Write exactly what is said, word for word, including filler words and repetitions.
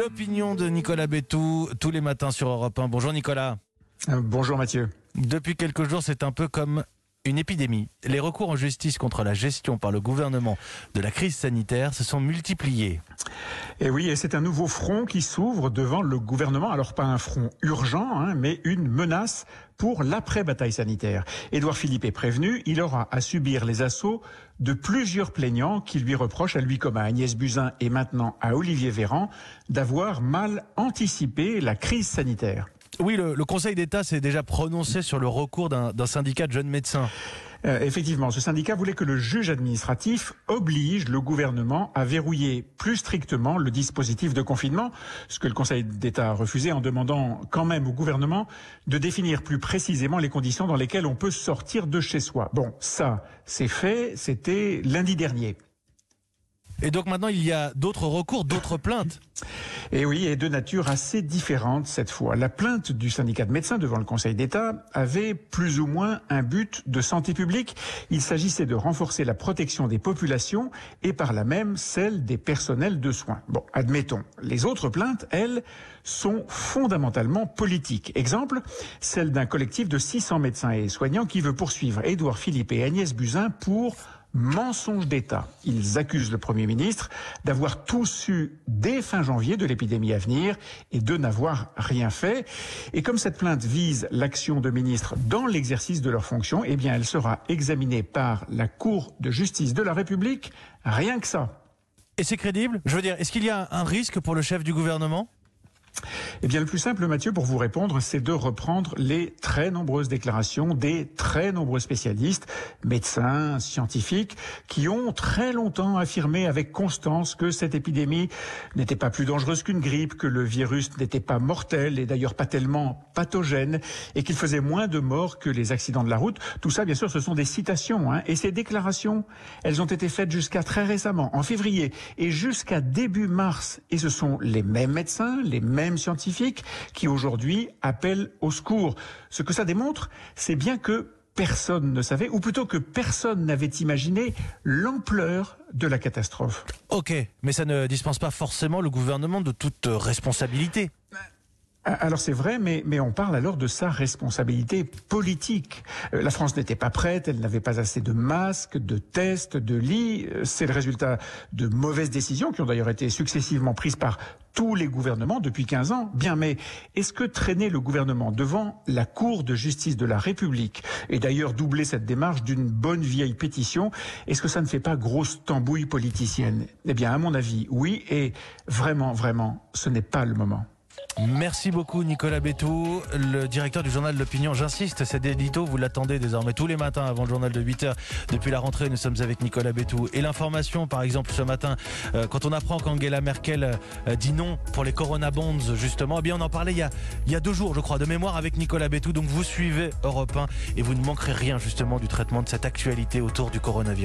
L'opinion de Nicolas Bétou, tous les matins sur Europe un. Bonjour Nicolas. Euh, bonjour Mathieu. Depuis quelques jours, c'est un peu comme une épidémie. Les recours en justice contre la gestion par le gouvernement de la crise sanitaire se sont multipliés. Et oui, et c'est un nouveau front qui s'ouvre devant le gouvernement. Alors pas un front urgent, hein, mais une menace pour l'après-bataille sanitaire. Édouard Philippe est prévenu, il aura à subir les assauts de plusieurs plaignants qui lui reprochent, à lui comme à Agnès Buzyn et maintenant à Olivier Véran, d'avoir mal anticipé la crise sanitaire. Oui, le, le Conseil d'État s'est déjà prononcé sur le recours d'un, d'un syndicat de jeunes médecins. Euh, effectivement, ce syndicat voulait que le juge administratif oblige le gouvernement à verrouiller plus strictement le dispositif de confinement, ce que le Conseil d'État a refusé en demandant quand même au gouvernement de définir plus précisément les conditions dans lesquelles on peut sortir de chez soi. Bon, ça, c'est fait, c'était lundi dernier. Et donc maintenant, il y a d'autres recours, d'autres plaintes. Et oui, et de nature assez différente cette fois. La plainte du syndicat de médecins devant le Conseil d'État avait plus ou moins un but de santé publique. Il s'agissait de renforcer la protection des populations et par là même celle des personnels de soins. Bon, admettons. Les autres plaintes, elles, sont fondamentalement politiques. Exemple, celle d'un collectif de six cents médecins et soignants qui veut poursuivre Édouard Philippe et Agnès Buzyn pour mensonge d'État. Ils accusent le Premier ministre d'avoir tout su dès fin janvier de l'épidémie à venir et de n'avoir rien fait. Et comme cette plainte vise l'action de ministres dans l'exercice de leurs fonctions, eh bien elle sera examinée par la Cour de justice de la République, rien que ça. Et c'est crédible ? Je veux dire, est-ce qu'il y a un risque pour le chef du gouvernement ? Eh bien, le plus simple, Mathieu, pour vous répondre, c'est de reprendre les très nombreuses déclarations des très nombreux spécialistes, médecins, scientifiques, qui ont très longtemps affirmé avec constance que cette épidémie n'était pas plus dangereuse qu'une grippe, que le virus n'était pas mortel et d'ailleurs pas tellement pathogène, et qu'il faisait moins de morts que les accidents de la route. Tout ça, bien sûr, ce sont des citations, hein, et ces déclarations, elles ont été faites jusqu'à très récemment, en février, et jusqu'à début mars. Et ce sont les mêmes médecins, les mêmes scientifiques qui aujourd'hui appellent au secours. Ce que ça démontre, c'est bien que personne ne savait, ou plutôt que personne n'avait imaginé l'ampleur de la catastrophe. Ok, mais ça ne dispense pas forcément le gouvernement de toute responsabilité. Alors c'est vrai, mais, mais on parle alors de sa responsabilité politique. Euh, la France n'était pas prête, elle n'avait pas assez de masques, de tests, de lits. C'est le résultat de mauvaises décisions qui ont d'ailleurs été successivement prises par tous les gouvernements depuis quinze ans. Bien, mais est-ce que traîner le gouvernement devant la Cour de justice de la République, et d'ailleurs doubler cette démarche d'une bonne vieille pétition, est-ce que ça ne fait pas grosse tambouille politicienne ? Eh bien, à mon avis, oui, et vraiment, vraiment, ce n'est pas le moment. Merci beaucoup Nicolas Bétou, le directeur du journal L'Opinion. J'insiste, cet édito, vous l'attendez désormais tous les matins avant le journal de huit heures. Depuis la rentrée, nous sommes avec Nicolas Bétou. Et l'information, par exemple, ce matin, euh, quand on apprend qu'Angela Merkel euh, dit non pour les Corona Bonds, justement, eh bien on en parlait il y, a, il y a deux jours, je crois, de mémoire avec Nicolas Bétou. Donc vous suivez Europe un et vous ne manquerez rien, justement, du traitement de cette actualité autour du coronavirus.